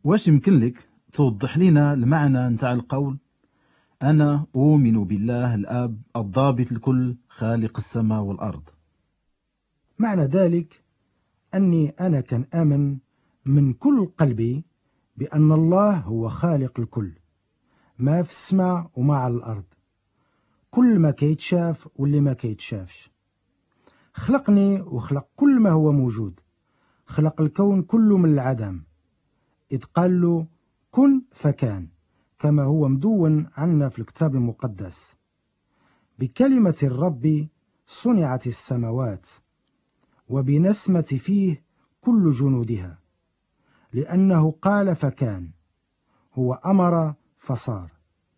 واش يمكن لك توضح لنا المعنى نتاع القول أنا أؤمن بالله الآب الضابط الكل خالق السماء والأرض؟ معنى ذلك أني أنا كان آمن من كل قلبي بأن الله هو خالق الكل، ما في السماء وما على الأرض، كل ما كيتشاف واللي ما كيتشافش. خلقني وخلق كل ما هو موجود، خلق الكون كله من العدم، إذ قال له كن فكان، كما هو مدون عنا في الكتاب المقدس. بكلمة الرب صنعت السماوات، وبنسمة فيه كل جنودها، لأنه قال فكان، هو أمر فصار.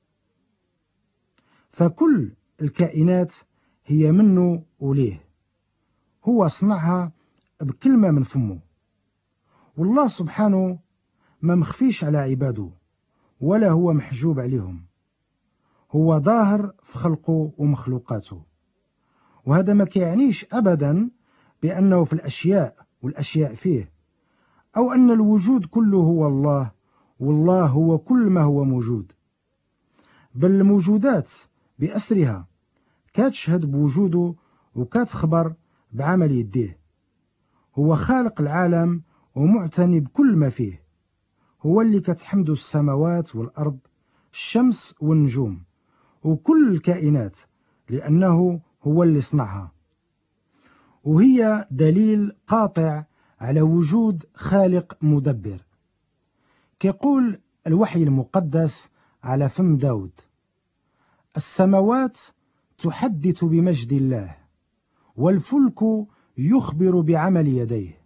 فكل الكائنات هي منه وليه، هو صنعها بكلمة من فمه. والله سبحانه ما مخفيش على عباده، ولا هو محجوب عليهم، هو ظاهر في خلقه ومخلوقاته. وهذا ما كيعنيش أبدا بأنه في الأشياء والأشياء فيه، أو أن الوجود كله هو الله والله هو كل ما هو موجود، بل الموجودات بأسرها كتشهد بوجوده وكتخبر بعمل يديه. هو خالق العالم ومعتني بكل ما فيه، هو اللي كتحمد السماوات والأرض، الشمس والنجوم وكل الكائنات، لأنه هو اللي صنعها. وهي دليل قاطع على وجود خالق مدبر. كيقول الوحي المقدس على فم داود: السماوات تحدث بمجد الله، والفلك يخبر بعمل يديه.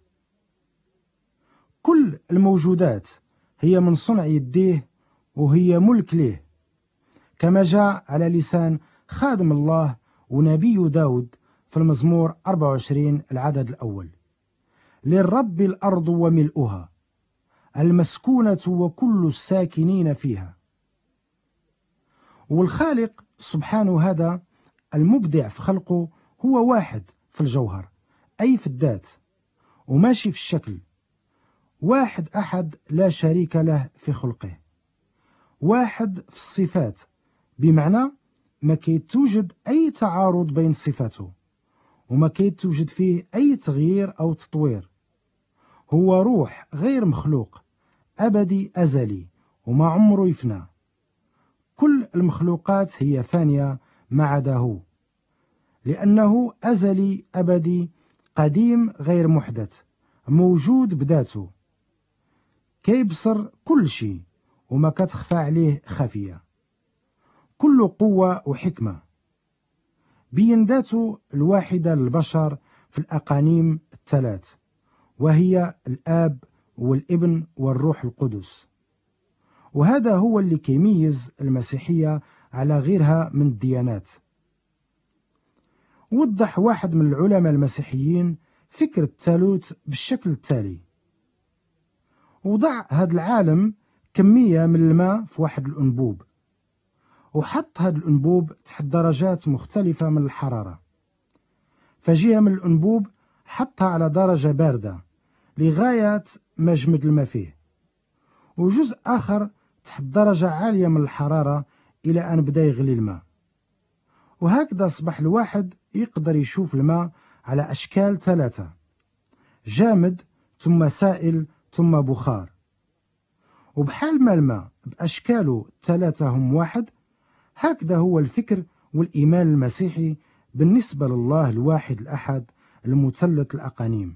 كل الموجودات هي من صنع يديه، وهي ملك له، كما جاء على لسان خادم الله ونبي داود في المزمور 24 العدد الأول: للرب الأرض وملؤها، المسكونة وكل الساكنين فيها. والخالق سبحانه هذا المبدع في خلقه هو واحد في الجوهر، أي في الذات، وماشي في الشكل، واحد أحد لا شريك له في خلقه، واحد في الصفات، بمعنى ما كيتوجد أي تعارض بين صفاته، وما كيتوجد فيه أي تغيير أو تطوير. هو روح غير مخلوق، أبدي أزلي، وما عمره يفنى. كل المخلوقات هي فانية ما عدا هو، لأنه أزلي أبدي قديم غير محدث، موجود بذاته، كيبصر كل شيء وما كتخفى عليه خفية، كل قوة وحكمة. بين ذاته الواحدة للبشر في الأقانيم الثلاث، وهي الآب والابن والروح القدس. وهذا هو اللي كيميز المسيحية على غيرها من الديانات. وضح واحد من العلماء المسيحيين فكرة الثالوث بالشكل التالي: وضع هذا العالم كمية من الماء في واحد الأنبوب، وحط هذا الأنبوب تحت درجات مختلفة من الحرارة. فجهة من الأنبوب حطها على درجة باردة لغاية ما جمد الماء فيه، وجزء آخر تحت درجة عالية من الحرارة إلى أن بدأ يغلي الماء. وهكذا أصبح الواحد يقدر يشوف الماء على أشكال ثلاثة: جامد، ثم سائل، ثم بخار. وبحال ما الماء بأشكاله الثلاثة هم واحد، هكذا هو الفكر والإيمان المسيحي بالنسبة لله الواحد الأحد المثلث الأقانيم.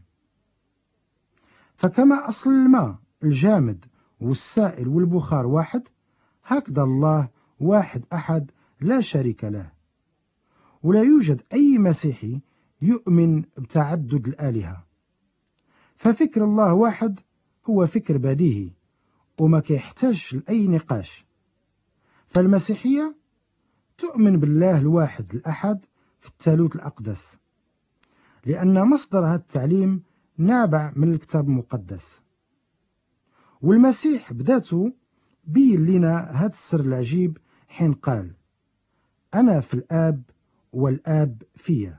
فكما أصل الماء الجامد والسائل والبخار واحد، هكذا الله واحد أحد لا شريك له. ولا يوجد أي مسيحي يؤمن بتعدد الآلهة، ففكر الله واحد هو فكر بديهي وما كيحتاج لأي نقاش. فالمسيحية تؤمن بالله الواحد الأحد في الثالوث الأقدس، لأن مصدر هذا التعليم نابع من الكتاب المقدس. والمسيح بذاته بين لنا هذا السر العجيب حين قال: أنا في الآب والآب فيا.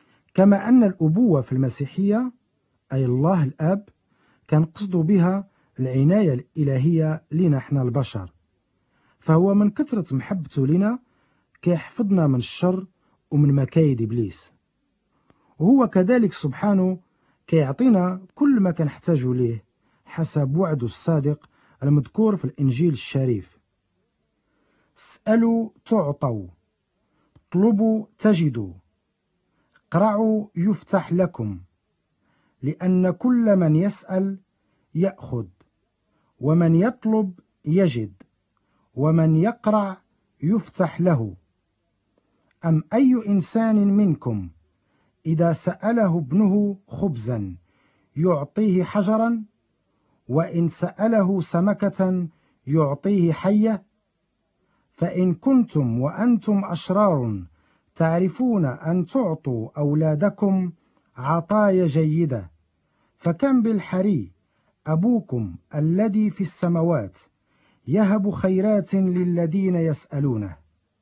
كما أن الأبوة في المسيحية أي الله الآب كان قصده بها العناية الإلهية لنا احنا البشر، فهو من كثرة محبته لنا كيحفظنا من الشر ومن مكايد إبليس. وهو كذلك سبحانه كيعطينا كل ما كنحتاج ليه حسب وعده الصادق المذكور في الإنجيل الشريف: اسألوا تعطوا، اطلبوا تجدوا، اقرعوا يفتح لكم، لأن كل من يسأل يأخذ، ومن يطلب يجد، ومن يقرع يفتح له. أم أي إنسان منكم إذا سأله ابنه خبزا يعطيه حجرا، وإن سأله سمكة يعطيه حية؟ فإن كنتم وأنتم أشرار تعرفون أن تعطوا أولادكم عطايا جيدة، فكم بالحري أبوكم الذي في السماوات يهب خيرات للذين يسألونه.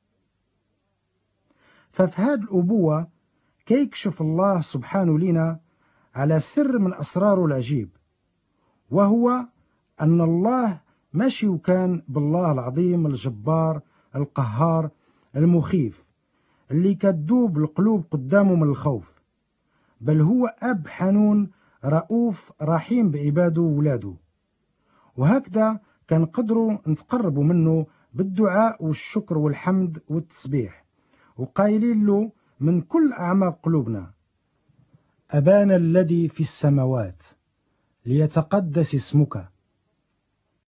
ففي هذه الأبوة كيكشف الله سبحانه لنا على سر من أسراره العجيب، وهو أن الله ماشي وكان بالله العظيم الجبار القهار المخيف اللي كتذوب القلوب قدامه من الخوف، بل هو أب حنون رؤوف رحيم بعباده وولاده. وهكذا كنقدروا نتقربوا منه بالدعاء والشكر والحمد والتسبيح، وقايلين له من كل أعماق قلوبنا: أبانا الذي في السماوات ليتقدس اسمك،